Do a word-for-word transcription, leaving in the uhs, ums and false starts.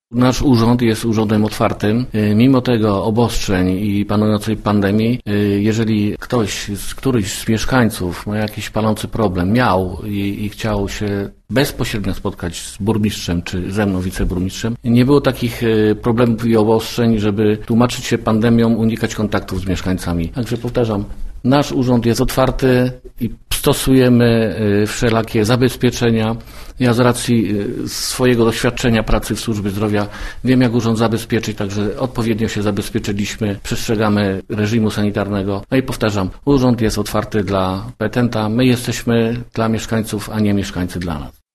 Nasz urząd jest urzędem otwartym. Mimo tego obostrzeń i panującej pandemii, jeżeli ktoś, z któryś z mieszkańców ma jakiś palący problem, miał i, i chciał się bezpośrednio spotkać z burmistrzem czy ze mną, wiceburmistrzem, nie było takich problemów i obostrzeń, żeby tłumaczyć się pandemią, unikać kontaktów z mieszkańcami. Także powtarzam, nasz urząd jest otwarty i stosujemy wszelakie zabezpieczenia. Ja z racji swojego doświadczenia pracy w służbie zdrowia wiem, jak urząd zabezpieczyć, także odpowiednio się zabezpieczyliśmy, przestrzegamy reżimu sanitarnego. No i powtarzam, urząd jest otwarty dla petenta, my jesteśmy dla mieszkańców, a nie mieszkańcy dla nas.